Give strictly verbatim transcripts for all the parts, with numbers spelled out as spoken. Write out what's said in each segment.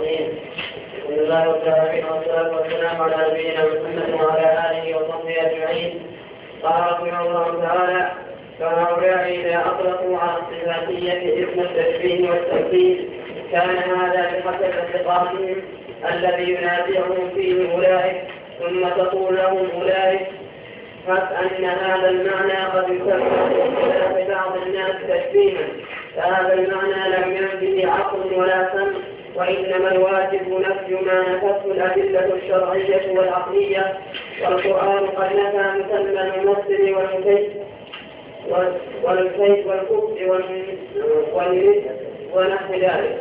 الرحيم. بسم الله والتابعين والصلاة والسلام على نبينا محمد وعلى آله وصحبه أجمعين. قال رحمه الله تعالى: فهؤلاء إذا أطلقوا على الصفاتية اسم التشبيه والتمثيل كان هذا بحسب اعتقادهم الذي ينازعهم فيه أولئك، ثم تقول لهم أولئك أن هذا المعنى قد يسمى بعض الناس تشبيها، فهذا المعنى لم ينفه عقل ولا سمع، وإنما الواجب نفي ما نفته الأدلة الشرعية والعقلية، والقرآن قد نفى مسمى الممثل والمكيف والكيف والكفر والرزق ونحو ذلك.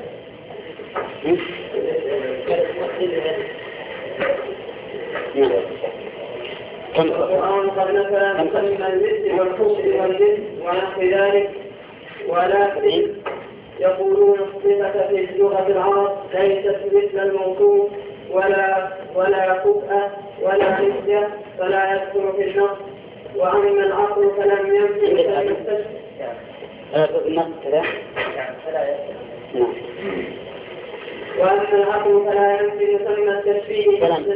القرآن قد نفى مسمى المثل والكفر والرزق ونحو ذلك، ولكن يقولون الصفة في اللغة العرب ليست مثل الموصوف ولا ولا كفء ولا نسية فلا يدخل في النص. وأما العقل فلم يمكن أن يستشفى وأما العقل فلا يمكن يسمى التشبيه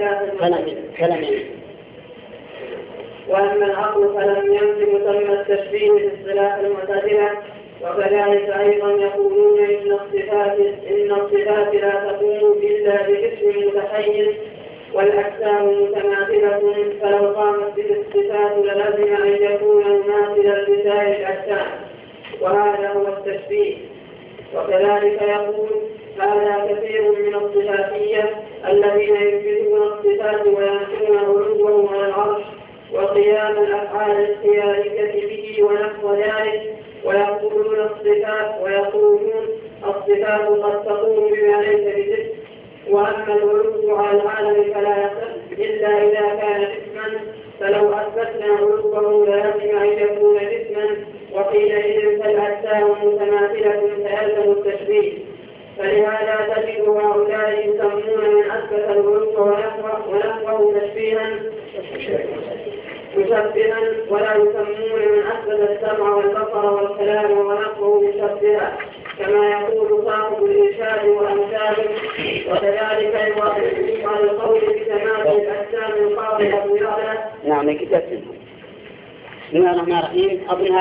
وأما العقل فلم يمكن يسمى التشبيه باصطلاح المعتزلة. وكذلك أيضا يقولون إن الصفات إن الصفات لا تقوم إلا باسم متحيز والأجسام متماثلة، فلو قامت به الصفات للزم أن يكون مماثلا لسائر الأجسام، وهذا هو التشبيه. وكذلك يقول هذا كثير من الصفاتية الذين يثبتون الصفات وينفون علوه على العرش وقيام الأفعال الخيالية به ونحو ذلك، ويقولون الصفات ويقولون الصفات قد تقوم بما ليس بجسم. وأما العلو على العالم فلا يصح إلا إذا كان جسما، فلو أثبتنا علوه لازم أن يكون جسما، وحينئذ فالأجسام متماثلة فيلزم التشبيه. فلهذا تجد هؤلاء يسمون من أثبت العلو ونحوه تشبيها مشبها، ولا يسمون من أثبت السمع والبصر والكلام ونحوه مشبها، كما يقول صاحب الإرشاد وأمثاله. وكذلك يوافق على القول بكمال الأجسام القابلة للعلة. نعم كتاب. بسم الله الرحمن الرحيم.